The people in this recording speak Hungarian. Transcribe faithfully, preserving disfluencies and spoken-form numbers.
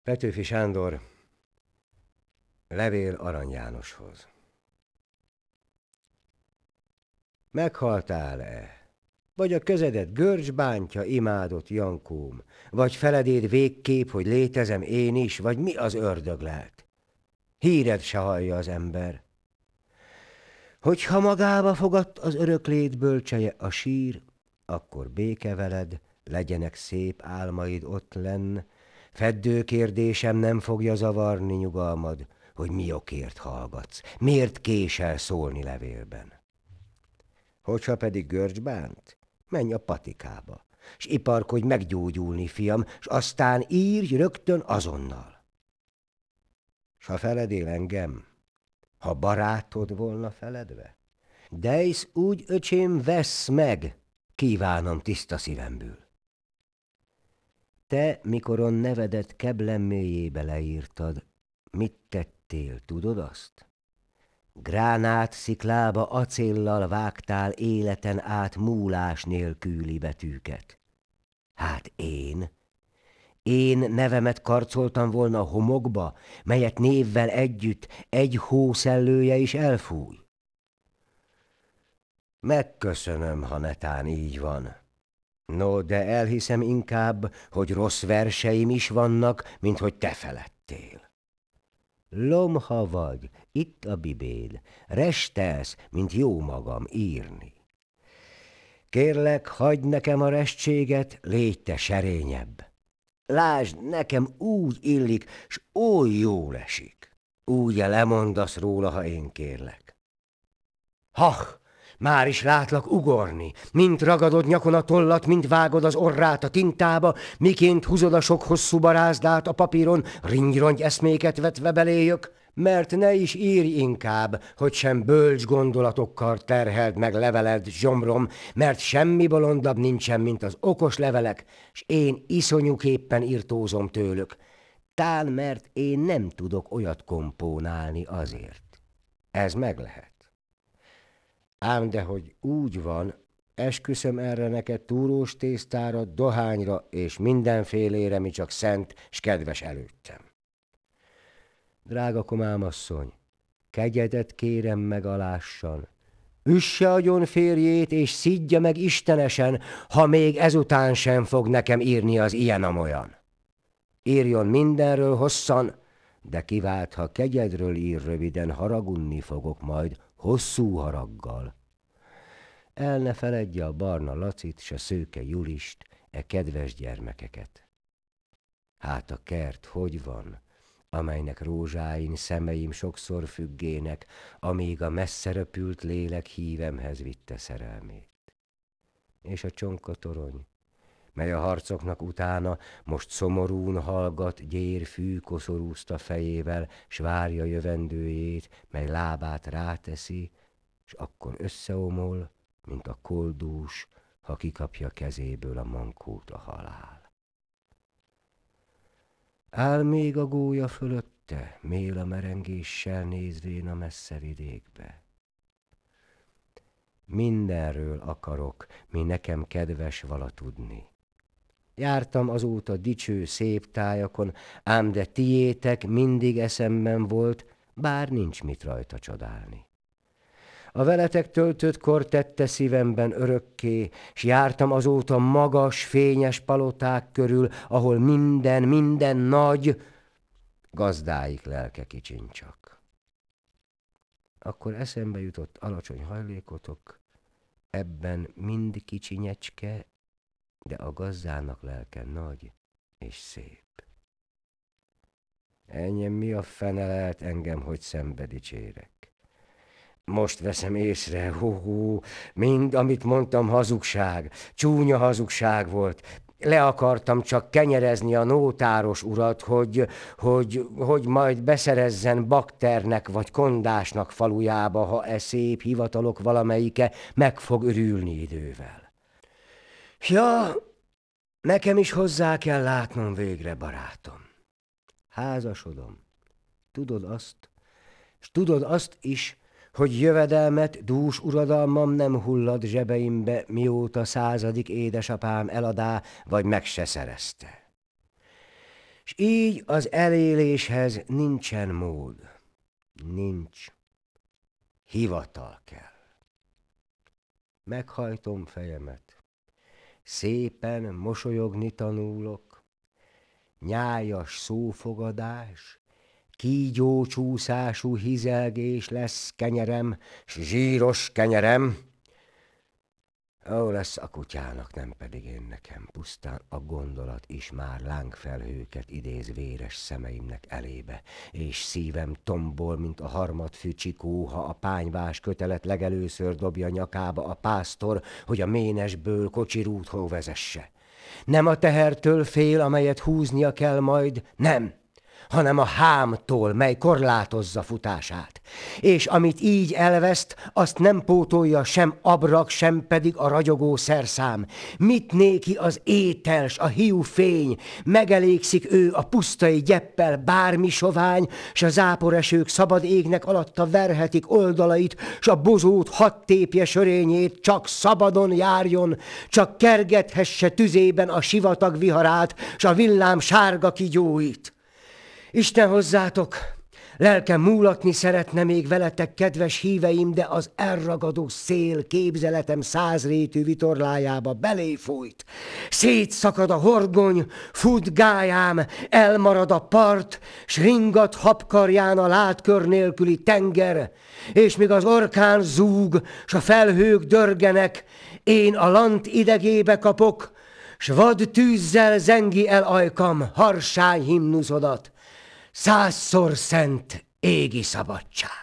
Petőfi Sándor, levél Arany Jánoshoz. Meghaltál-e? Vagy a közedet görcs bántja, imádott Jankóm? Vagy feledéd végkép, hogy létezem én is? Vagy mi az ördög lelt? Híred se hallja az ember. Hogyha magába fogadt az öröklét bölcseje a sír, akkor béke veled, legyenek szép álmaid ott lenn. Feddő kérdésem nem fogja zavarni nyugalmad, hogy mi okért hallgatsz, miért késel szólni levélben. Hogyha pedig görcs bánt, menj a patikába, s iparkodj meggyógyulni, fiam, s aztán írj rögtön azonnal. S ha feledél engem, ha barátod volna feledve, dejsz úgy, öcsém, vesz meg, kívánom tiszta szívemből. Te, mikoron nevedet keblem mélyébe leírtad, mit tettél, tudod azt? Gránát sziklába acéllal vágtál életen át múlás nélküli betűket. Hát én, én nevemet karcoltam volna a homokba, melyet névvel együtt egy hószellője is elfúj. Megköszönöm, ha netán így van. No, de elhiszem inkább, hogy rossz verseim is vannak, mint hogy te feledtél. Lomha vagy, itt a bibéd, restelsz, mint jó magam írni. Kérlek, hagyd nekem a restséget, légy te serényebb. Lásd, nekem úgy illik, s oly jól esik. Úgy lemondasz róla, ha én kérlek. Hah, már is látlak ugorni, mint ragadod nyakon a tollat, mint vágod az orrát a tintába, miként húzod a sok hosszú barázdát a papíron, ringyrongy eszméket vetve beléjök, mert ne is írj inkább, hogy sem bölcs gondolatokkal terheld meg leveled, zsomrom, mert semmi bolondabb nincsen, mint az okos levelek, s én iszonyúképpen irtózom tőlük. Tán, mert én nem tudok olyat kompónálni azért. Ez meg lehet. Ám de hogy úgy van, esküszöm erre neked túrós tésztára, dohányra és mindenfélére, mi csak szent s kedves előttem. Drága komámasszony, kegyedet kérem megalássan, üsse agyon férjét és szidja meg istenesen, ha még ezután sem fog nekem írni az ilyen-amolyan. Írjon mindenről hosszan, de kivált, ha kegyedről ír röviden, haragunni fogok majd hosszú haraggal. El ne feledje a barna Lacit, s a szőke Julist, e kedves gyermekeket. Hát a kert hogy van, amelynek rózsáin szemeim sokszor függének, amíg a messze röpült lélek hívemhez vitte szerelmét. És a csonkatorony, mely a harcoknak utána most szomorún hallgat, gyér fű koszorúzta fejével, s várja jövendőjét, mely lábát ráteszi, s akkor összeomol, mint a koldús, ha kikapja kezéből a mankót a halál. Áll még a gólya fölötte, mél a merengéssel nézvén a messze vidékbe. Mindenről akarok, mi nekem kedves vala tudni. Jártam azóta dicső szép tájakon, ám de tiétek mindig eszemben volt, bár nincs mit rajta csodálni. A veletek töltött kor tette szívemben örökké, s jártam azóta magas, fényes paloták körül, ahol minden, minden nagy, gazdáik lelke kicsincsak. Akkor eszembe jutott alacsony hajlékotok, ebben mind kicsinyecske, de a gazdának lelke nagy és szép. Ennyien mi a fene lehet engem, hogy szembe dicsérek? Most veszem észre, hú, hú, mind, amit mondtam, hazugság, csúnya hazugság volt. Le akartam csak kenyerezni a nótáros urat, hogy, hogy, hogy majd beszerezzen bakternek vagy kondásnak falujába, ha e szép hivatalok valamelyike meg fog örülni idővel. Ja, nekem is hozzá kell látnom végre, barátom. Házasodom. Tudod azt, s tudod azt is, hogy jövedelmet, dús uradalmam nem hullad zsebeimbe, mióta századik édesapám eladá, vagy meg se szerezte. S így az eléléshez nincsen mód. Nincs. Hivatal kell. Meghajtom fejemet. Szépen mosolyogni tanulok. Nyájas szófogadás, kígyócsúszású hizelgés lesz kenyerem, s zsíros kenyerem. Ó, lesz a kutyának, nem pedig én nekem. Pusztán a gondolat is már lángfelhőket idéz véres szemeimnek elébe, és szívem tombol, mint a harmadfű csikó, ha a pányvás kötelet legelőször dobja nyakába a pásztor, hogy a ménesből kocsirúthoz vezesse. Nem a tehertől fél, amelyet húznia kell majd, nem, hanem a hámtól, mely korlátozza futását. És amit így elveszt, azt nem pótolja sem abrak, sem pedig a ragyogó szerszám. Mit néki az étel, s a hiú fény, megelégszik ő a pusztai gyeppel, bármi sovány, s a záporesők szabad égnek alatta verhetik oldalait, s a bozót hadd tépje sörényét, csak szabadon járjon, csak kergethesse tüzében a sivatag viharát, s a villám sárga kigyóit. Isten hozzátok, lelkem múlatni szeretne még veletek, kedves híveim, de az elragadó szél képzeletem százrétű vitorlájába beléfújt. Szétszakad a horgony, fut gályám, elmarad a part, s ringat habkarján a látkör nélküli tenger, és míg az orkán zúg, s a felhők dörgenek, én a lant idegébe kapok, s vad tűzzel zengi el ajkam harsány himnuszodat. Százszor szent égi szabadság.